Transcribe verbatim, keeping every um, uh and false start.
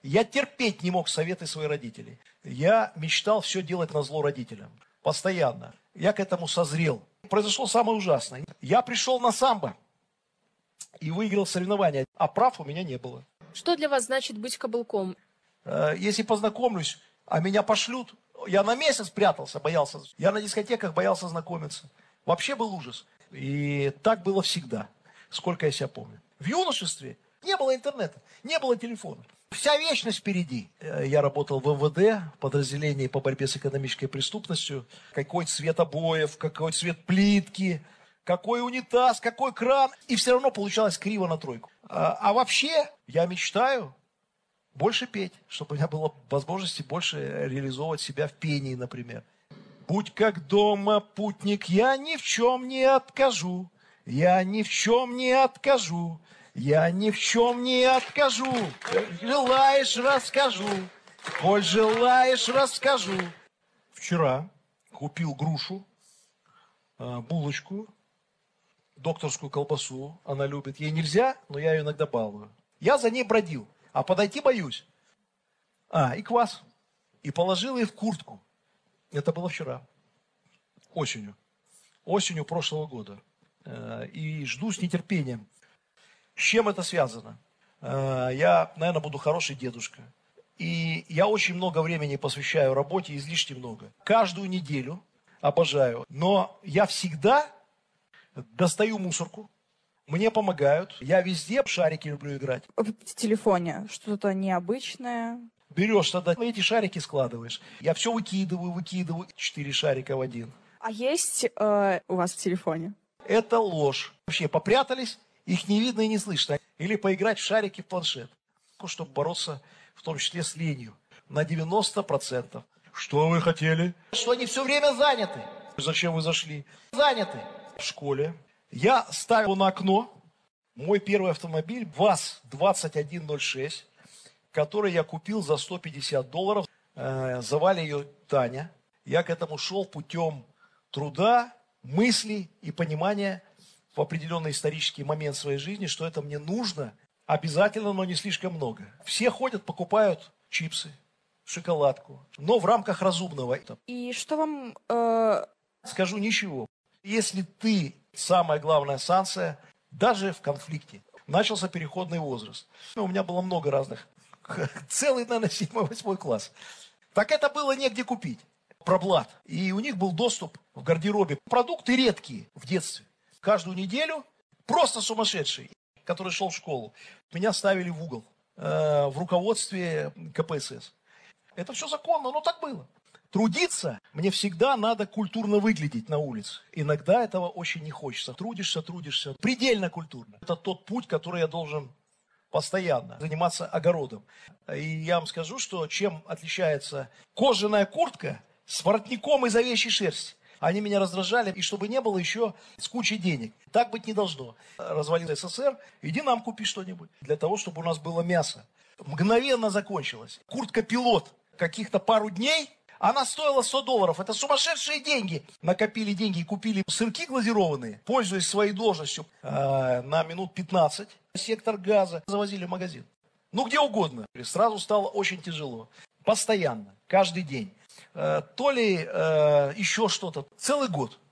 Я терпеть не мог советы своих родителей. Я мечтал все делать назло родителям. Постоянно. Я к этому созрел. Произошло самое ужасное. Я пришел на самбо и выиграл соревнования, а прав у меня не было. Что для вас значит быть каблуком? Если познакомлюсь, а меня пошлют, я на месяц прятался, боялся. Я на дискотеках боялся знакомиться. Вообще был ужас. И так было всегда, сколько я себя помню. В юношестве не было интернета, не было телефона. Вся вечность впереди. Я работал в эм вэ дэ, в подразделении по борьбе с экономической преступностью. Какой цвет обоев, какой цвет плитки, какой унитаз, какой кран. И все равно получалось криво на тройку. А, а вообще я мечтаю больше петь, чтобы у меня было возможности больше реализовывать себя в пении, например. Будь как дома, путник, я ни в чем не откажу. Я ни в чем не откажу. Я ни в чем не откажу. Желаешь, расскажу. Коль желаешь, расскажу. Вчера купил грушу, булочку, докторскую колбасу. Она любит. Ей нельзя, но я ее иногда балую. Я за ней бродил, а подойти боюсь. А, и квас. И положил ее в куртку. Это было вчера. Осенью. Осенью прошлого года. И жду с нетерпением. С чем это связано? Я, наверное, буду хороший дедушка. И я очень много времени посвящаю работе, излишне много. Каждую неделю обожаю. Но я всегда достаю мусорку. Мне помогают. Я везде в шарики люблю играть. В телефоне что-то необычное. Берешь тогда, эти шарики складываешь. Я все выкидываю, выкидываю. Четыре шарика в один. А есть э, у вас в телефоне? Это ложь. Вообще попрятались, их не видно и не слышно. Или поиграть в шарики в планшет. Чтобы бороться в том числе с ленью. На девяносто процентов. Что вы хотели? Что они все время заняты. Зачем вы зашли? Заняты. В школе я ставил на окно мой первый автомобиль ВАЗ двадцать один ноль шесть, который я купил за сто пятьдесят долларов. Э, звали ее Таня. Я к этому шел путем труда, мыслей и понимания в определенный исторический момент своей жизни, что это мне нужно обязательно, но не слишком много. Все ходят, покупают чипсы, шоколадку, но в рамках разумного. И что вам... Э... Скажу ничего. Если ты, самая главная санкция, даже в конфликте, начался переходный возраст. Ну, у меня было много разных. Целый, наверное, седьмой-восьмой класс. Так это было негде купить. Проблат. И у них был доступ в гардеробе. Продукты редкие в детстве. Каждую неделю просто сумасшедший, который шел в школу. Меня ставили в угол э, в руководстве ка пэ эс эс. Это все законно, но так было. Трудиться мне всегда надо культурно выглядеть на улице. Иногда этого очень не хочется. Трудишься, трудишься. Предельно культурно. Это тот путь, который я должен постоянно заниматься огородом. И я вам скажу, что чем отличается кожаная куртка с воротником из овечьей шерсти. Они меня раздражали, и чтобы не было еще с кучей денег. Так быть не должно. Развалил эс эс эс эр, иди нам купи что-нибудь. Для того, чтобы у нас было мясо. Мгновенно закончилось. Куртка-пилот каких-то пару дней, она стоила сто долларов. Это сумасшедшие деньги. Накопили деньги и купили сырки глазированные, пользуясь своей должностью, э, на минут пятнадцать. Сектор газа завозили в магазин. Ну, где угодно. Сразу стало очень тяжело. Постоянно, каждый день. Э, то ли э, еще что-то. Целый год.